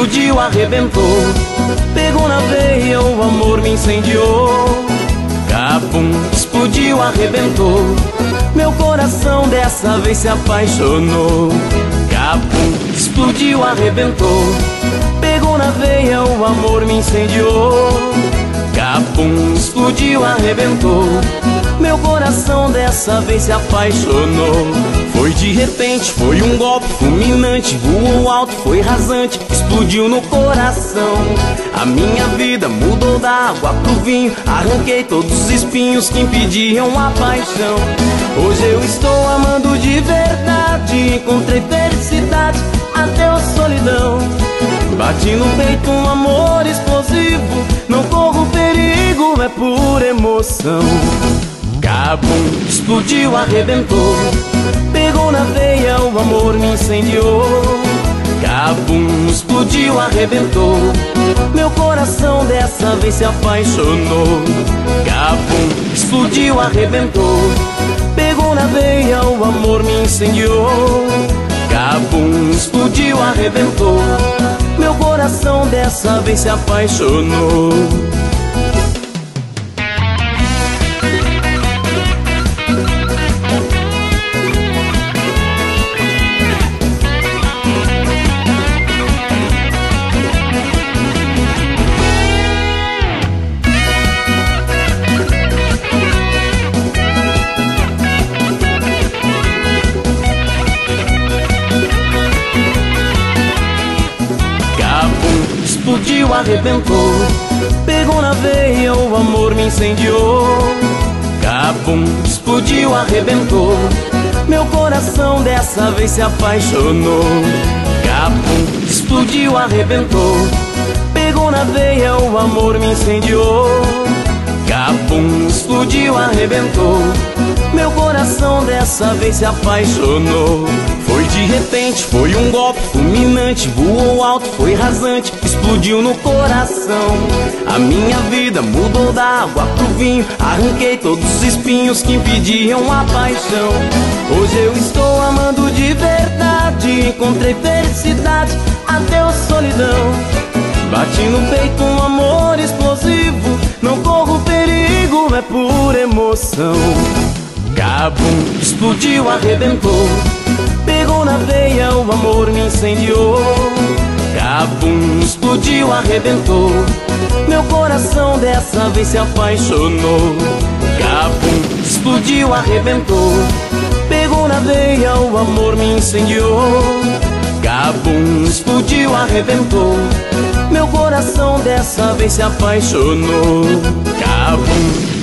explodiu, arrebentou. Pegou na veia, o amor me incendiou. Capum, explodiu, arrebentou. Meu coração dessa vez se apaixonou. Capum, explodiu, arrebentou. Pegou na veia, o amor me incendiou. Capum, explodiu, arrebentou. Meu coração dessa vez se apaixonou. Foi de repente, foi um golpe fulminante. Voou alto, foi rasante, explodiu no coração. A minha vida mudou da água pro vinho. Arranquei todos os espinhos que impediam a paixão. Hoje eu estou amando de verdade. Encontrei felicidade, até a solidão. Bati no peito um amor explosivo. Não corro perigo, é por emoção. Capum, explodiu, arrebentou. Pegou na veia, o amor me incendiou. Capum, explodiu, arrebentou. Meu coração dessa vez se apaixonou. Capum, explodiu, arrebentou. Pegou na veia, o amor me incendiou. Capum, explodiu, arrebentou. Meu coração dessa vez se apaixonou. Explodiu, arrebentou. Pegou na veia, o amor me incendiou. Capum, explodiu, arrebentou. Meu coração dessa vez se apaixonou. Capum, explodiu, arrebentou. Pegou na veia, o amor me incendiou. Capum, explodiu, arrebentou. Meu coração dessa vez se apaixonou. Foi de repente, foi um golpe fulminante. Voou alto, foi rasante, explodiu no coração. A minha vida mudou da água pro vinho. Arranquei todos os espinhos que impediam a paixão. Hoje eu estou amando de verdade. Encontrei felicidade, até a solidão. Bati no peito um amor explosivo. Não corro perigo, é por emoção. Capum, explodiu, arrebentou. Pegou na veia, o amor me incendiou. Capum, explodiu, arrebentou. Meu coração dessa vez se apaixonou. Capum, explodiu, arrebentou. Pegou na veia, o amor me incendiou. Capum, explodiu, arrebentou. Meu coração dessa vez se apaixonou. Capum,